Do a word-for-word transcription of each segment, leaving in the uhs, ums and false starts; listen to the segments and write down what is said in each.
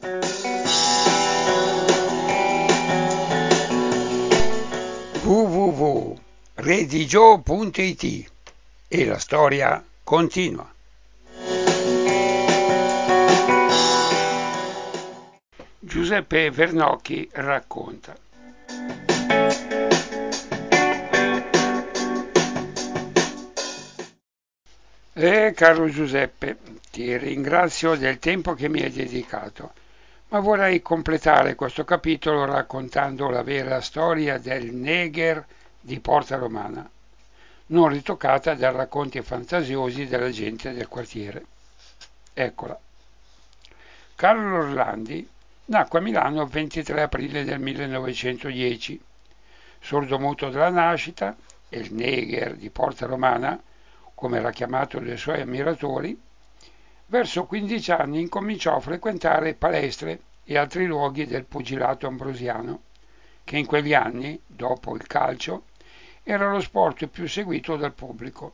w w w punto redigio punto it e la storia continua. Giuseppe Vernocchi racconta. Eh, caro Giuseppe, ti ringrazio del tempo che mi hai dedicato, ma vorrei completare questo capitolo raccontando la vera storia del Neger di Porta Romana, non ritoccata da racconti fantasiosi della gente del quartiere. Eccola. Carlo Orlandi nacque a Milano il ventitré aprile del millenovecentodieci. Sordomuto dalla nascita, e il Neger di Porta Romana, come era chiamato dai suoi ammiratori, verso quindici anni incominciò a frequentare palestre e altri luoghi del pugilato ambrosiano, che in quegli anni, dopo il calcio, era lo sport più seguito dal pubblico.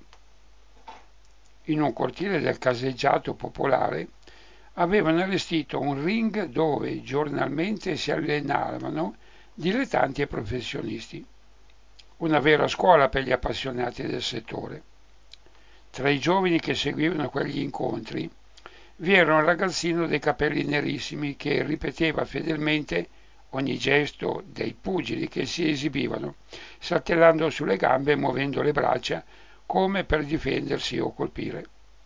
In un cortile del caseggiato popolare avevano allestito un ring dove giornalmente si allenavano dilettanti e professionisti. Una vera scuola per gli appassionati del settore. Tra i giovani che seguivano quegli incontri vi era un ragazzino dai capelli nerissimi che ripeteva fedelmente ogni gesto dei pugili che si esibivano, saltellando sulle gambe e muovendo le braccia come per difendersi o colpire.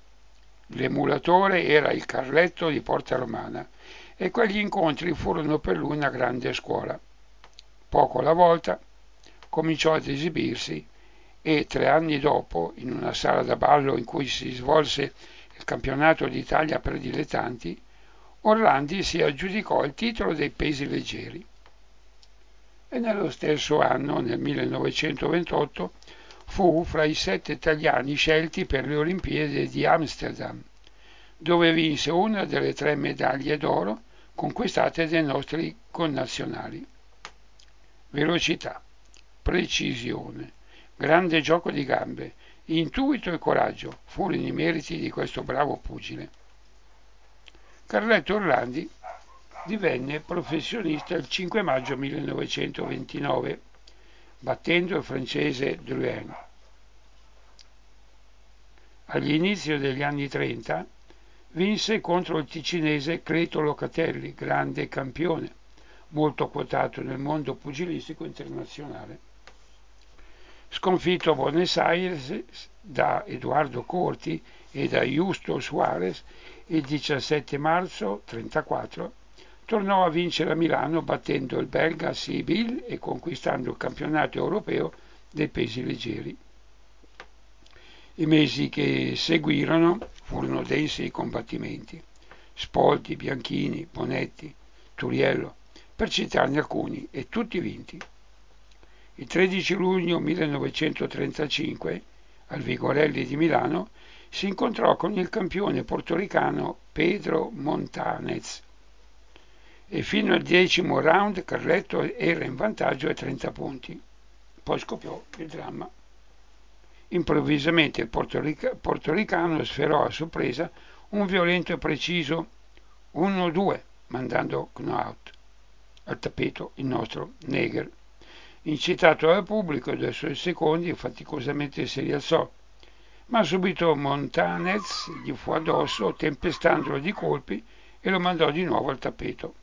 L'emulatore era il Carletto di Porta Romana e quegli incontri furono per lui una grande scuola. Poco alla volta cominciò ad esibirsi e tre anni dopo, in una sala da ballo in cui si svolse il campionato d'Italia per dilettanti, Orlandi si aggiudicò il titolo dei pesi leggeri. E nello stesso anno, nel millenovecentoventotto, fu fra i sette italiani scelti per le Olimpiadi di Amsterdam, dove vinse una delle tre medaglie d'oro conquistate dai nostri connazionali. Velocità, precisione, grande gioco di gambe, intuito e coraggio furono i meriti di questo bravo pugile. Carletto Orlandi divenne professionista il cinque maggio millenovecentoventinove, battendo il francese Drouin. Agli inizi degli anni trenta vinse contro il ticinese Creto Locatelli, grande campione, molto quotato nel mondo pugilistico internazionale. Sconfitto a Buenos Aires da Edoardo Corti e da Justo Suarez, il diciassette marzo trentaquattro tornò a vincere a Milano battendo il belga Sibyl e conquistando il campionato europeo dei pesi leggeri. I mesi che seguirono furono densi di combattimenti. Spolti, Bianchini, Bonetti, Turiello, per citarne alcuni, e tutti vinti. Il tredici luglio millenovecentotrentacinque, al Vigorelli di Milano, si incontrò con il campione portoricano Pedro Montanez e fino al decimo round Carletto era in vantaggio a trenta punti. Poi scoppiò il dramma. Improvvisamente il portorica- portoricano sferò a sorpresa un violento e preciso uno due, mandando knockout al tappeto il nostro Neger. Incitato dal pubblico e dai suoi secondi, faticosamente si rialzò, ma subito Montanez gli fu addosso, tempestandolo di colpi e lo mandò di nuovo al tappeto.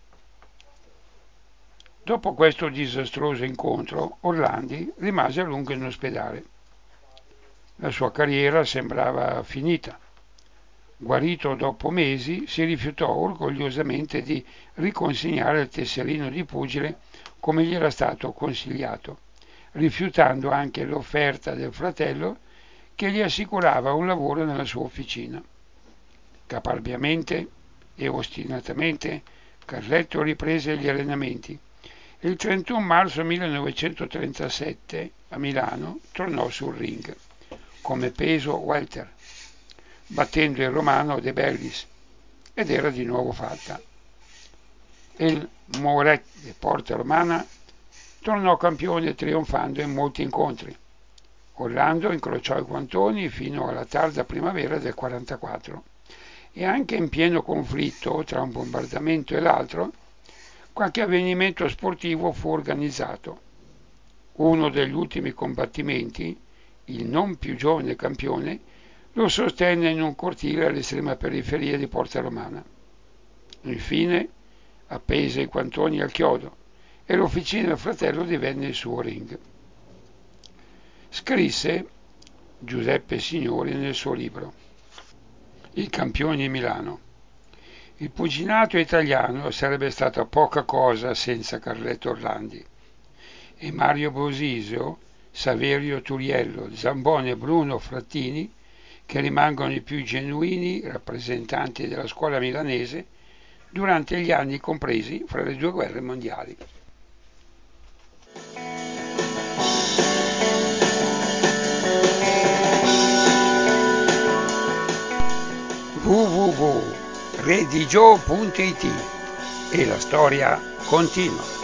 Dopo questo disastroso incontro, Orlandi rimase a lungo in ospedale. La sua carriera sembrava finita. Guarito dopo mesi, si rifiutò orgogliosamente di riconsegnare il tesserino di pugile come gli era stato consigliato, rifiutando anche l'offerta del fratello che gli assicurava un lavoro nella sua officina. Caparbiamente e ostinatamente Carletto riprese gli allenamenti e il trentuno marzo millenovecentotrentasette a Milano tornò sul ring come peso welter, battendo il romano De Bellis, ed era di nuovo fatta. Il Moret di Porta Romana tornò campione trionfando in molti incontri. Orlando incrociò i guantoni fino alla tarda primavera del quarantaquattro e anche in pieno conflitto tra un bombardamento e l'altro, qualche avvenimento sportivo fu organizzato. Uno degli ultimi combattimenti, il non più giovane campione, lo sostenne in un cortile all'estrema periferia di Porta Romana. Infine appese i guantoni al chiodo e l'officina del fratello divenne il suo ring. Scrisse Giuseppe Signori nel suo libro I campioni di Milano: il pugilato italiano sarebbe stato poca cosa senza Carletto Orlandi, e Mario Bosisio, Saverio Turiello, Zamboni e Bruno Frattini, che rimangono i più genuini rappresentanti della scuola milanese durante gli anni compresi fra le due guerre mondiali. w w w punto redigio punto it e la storia continua.